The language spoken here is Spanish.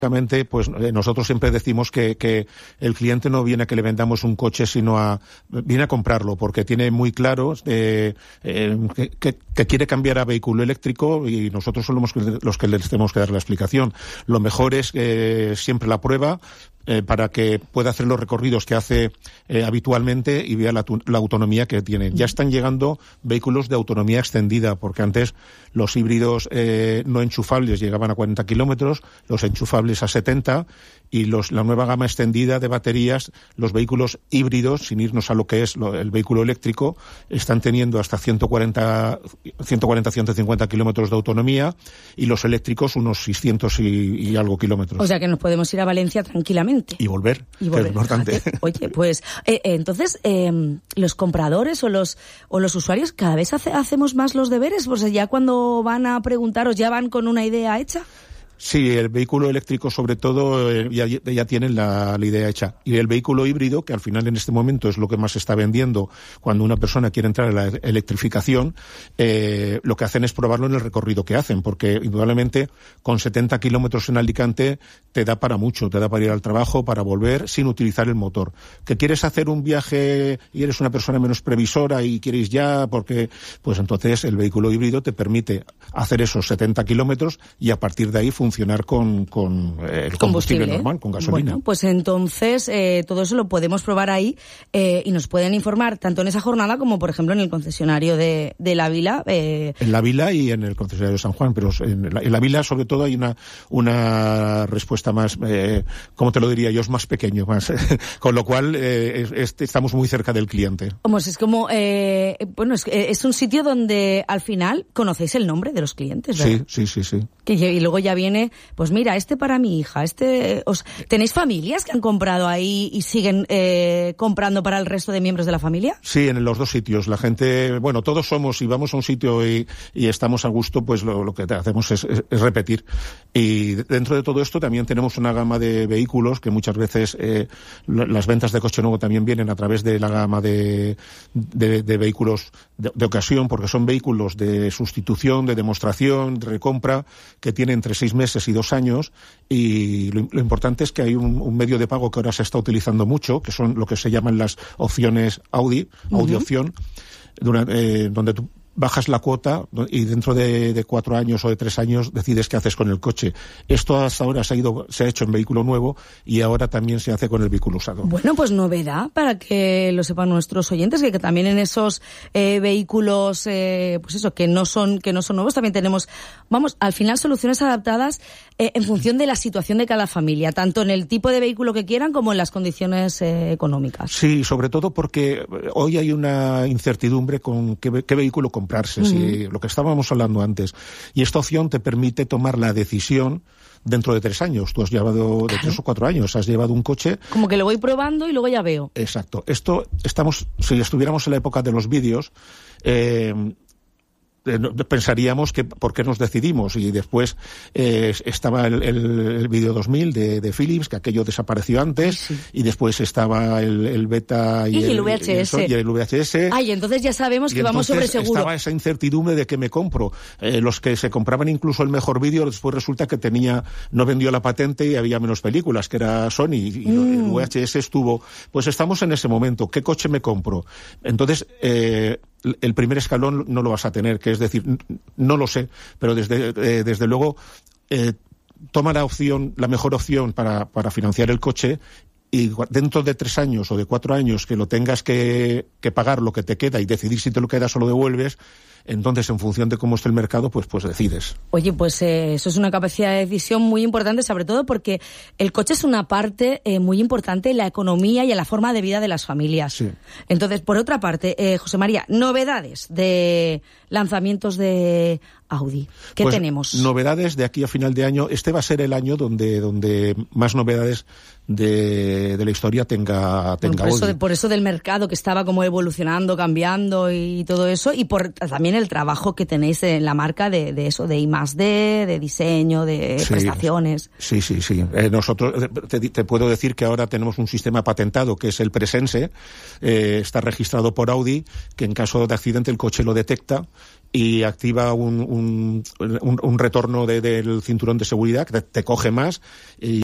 Pues nosotros siempre decimos que el cliente no viene a que le vendamos un coche, sino viene a comprarlo, porque tiene muy claro que quiere cambiar a vehículo eléctrico, y nosotros somos los que les tenemos que dar la explicación. Lo mejor es siempre la prueba, para que pueda hacer los recorridos que hace habitualmente y vea la autonomía que tiene. Ya están llegando vehículos de autonomía extendida, porque antes los híbridos no enchufables llegaban a 40 kilómetros, los enchufables a 70, y la nueva gama extendida de baterías, los vehículos híbridos, sin irnos a lo que es el vehículo eléctrico, están teniendo hasta 150 kilómetros de autonomía, y los eléctricos unos 600 y algo kilómetros. O sea que nos podemos ir a Valencia tranquilamente. Y volver. Que es importante. Fíjate. Oye, pues entonces los compradores o los usuarios cada vez hacemos más los deberes, pues ya cuando van a preguntaros ya van con una idea hecha. Sí, el vehículo eléctrico sobre todo ya tienen la idea hecha. Y el vehículo híbrido, que al final en este momento es lo que más se está vendiendo cuando una persona quiere entrar en la electrificación, lo que hacen es probarlo en el recorrido que hacen, porque indudablemente con 70 kilómetros en Alicante te da para mucho, te da para ir al trabajo, para volver, sin utilizar el motor. Que quieres hacer un viaje y eres una persona menos previsora y quieres ya, pues entonces el vehículo híbrido te permite hacer esos 70 kilómetros y a partir de ahí funcionar con el combustible normal, con gasolina. Bueno, pues entonces todo eso lo podemos probar ahí y nos pueden informar tanto en esa jornada como, por ejemplo, en el concesionario de La Vila. En La Vila y en el concesionario de San Juan, pero en la Vila sobre todo hay una respuesta más, ¿cómo te lo diría yo? Es más pequeño, más con lo cual estamos muy cerca del cliente. Vamos, es como, es un sitio donde al final conocéis el nombre de los clientes, ¿verdad? Sí. Y luego ya viene, pues mira, para mi hija, ¿tenéis familias que han comprado ahí y siguen comprando para el resto de miembros de la familia? Sí, en los dos sitios. La gente, todos somos, y vamos a un sitio y estamos a gusto, pues lo que hacemos es repetir. Y dentro de todo esto también tenemos una gama de vehículos que muchas veces las ventas de coche nuevo también vienen a través de la gama de vehículos de ocasión, porque son vehículos de sustitución, de demostración, de recompra, que tienen entre 6 meses y 2 años, y lo importante es que hay un medio de pago que ahora se está utilizando mucho, que son lo que se llaman las opciones Audi opción, donde tú bajas la cuota y dentro de 4 años o de 3 años decides qué haces con el coche. Esto hasta ahora se ha hecho en vehículo nuevo y ahora también se hace con el vehículo usado. Bueno, pues novedad para que lo sepan nuestros oyentes, que también en esos vehículos, que no son nuevos, también tenemos, al final soluciones adaptadas en función de la situación de cada familia, tanto en el tipo de vehículo que quieran como en las condiciones económicas. Sí, sobre todo porque hoy hay una incertidumbre con qué vehículo comprarse, si lo que estábamos hablando antes. Y esta opción te permite tomar la decisión dentro de 3 años. Tú has llevado, de 3 o 4 años, has llevado un coche. Como que lo voy probando y luego ya veo. Exacto. Si estuviéramos en la época de los vídeos, pensaríamos que por qué nos decidimos, y después estaba el Vídeo 2000 de Philips, que aquello desapareció antes, y después estaba el Beta y el VHS. Entonces ya sabemos que vamos sobre seguro. Estaba esa incertidumbre de qué me compro. Los que se compraban incluso el mejor vídeo, después resulta que no vendió la patente y había menos películas, que era Sony, y el VHS estuvo. Pues estamos en ese momento. ¿Qué coche me compro? Entonces, el primer escalón no lo vas a tener, que es decir, no lo sé, pero desde luego toma la mejor opción para financiar el coche, y dentro de 3 años o de 4 años que lo tengas que pagar lo que te queda y decidir si te lo quedas o lo devuelves, entonces en función de cómo esté el mercado, pues decides. Oye, pues eso es una capacidad de decisión muy importante, sobre todo porque el coche es una parte muy importante en la economía y en la forma de vida de las familias. Sí. Entonces, por otra parte, José María, novedades de lanzamientos de Audi. ¿Qué tenemos? Novedades de aquí a final de año. Este va a ser el año donde más novedades de la historia tenga Audi. Por eso del mercado que estaba como evolucionando, cambiando y todo eso, y también también el trabajo que tenéis en la marca de eso, de I+D, de diseño, de prestaciones. Sí. Nosotros, te puedo decir que ahora tenemos un sistema patentado que es el Presense, está registrado por Audi, que en caso de accidente el coche lo detecta y activa un retorno del cinturón de seguridad que te coge más y